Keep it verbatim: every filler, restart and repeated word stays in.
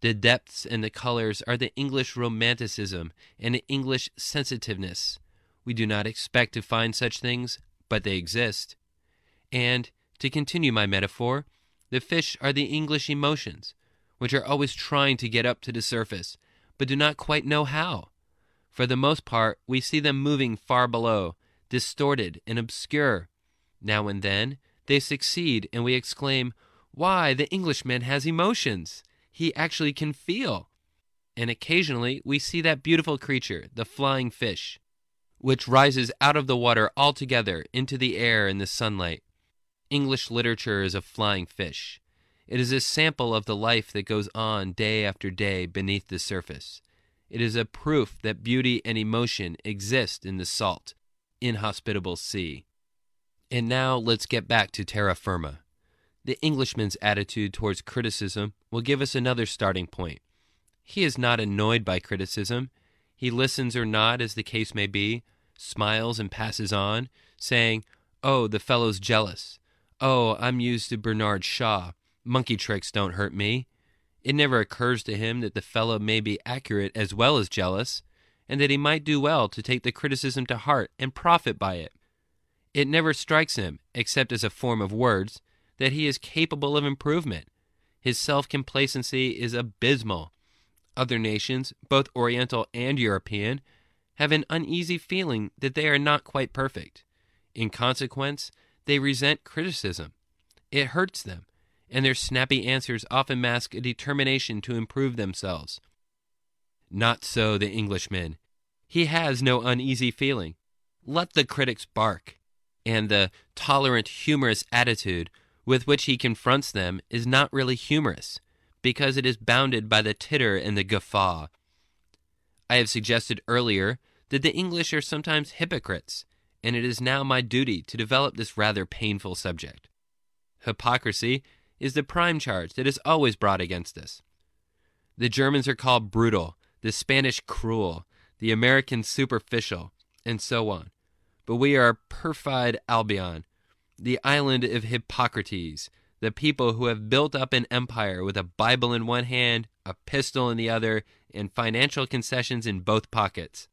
The depths and the colors are the English romanticism and the English sensitiveness. We do not expect to find such things, but they exist. And, to continue my metaphor, the fish are the English emotions, which are always trying to get up to the surface, but do not quite know how. For the most part, we see them moving far below, distorted and obscure. Now and then, they succeed, and we exclaim, "Why, the Englishman has emotions! He actually can feel." And occasionally, we see that beautiful creature, the flying fish, which rises out of the water altogether into the air in the sunlight. English literature is a flying fish. It is a sample of the life that goes on day after day beneath the surface. It is a proof that beauty and emotion exist in the salt, inhospitable sea. And now let's get back to terra firma. The Englishman's attitude towards criticism will give us another starting point. He is not annoyed by criticism. He listens or not, as the case may be, smiles and passes on, saying, "Oh, the fellow's jealous. Oh, I'm used to Bernard Shaw. Monkey tricks don't hurt me." It never occurs to him that the fellow may be accurate as well as jealous, and that he might do well to take the criticism to heart and profit by it. It never strikes him, except as a form of words, that he is capable of improvement. His self-complacency is abysmal. Other nations, both Oriental and European, have an uneasy feeling that they are not quite perfect. In consequence, they resent criticism. It hurts them, and their snappy answers often mask a determination to improve themselves. Not so the Englishman. He has no uneasy feeling. Let the critics bark. And the tolerant, humorous attitude with which he confronts them is not really humorous, because it is bounded by the titter and the guffaw. I have suggested earlier that the English are sometimes hypocrites, and it is now my duty to develop this rather painful subject. Hypocrisy is the prime charge that is always brought against us. The Germans are called brutal, the Spanish cruel, the Americans superficial, and so on. But we are perfide Albion, the island of Hippocrates, the people who have built up an empire with a Bible in one hand, a pistol in the other, and financial concessions in both pockets.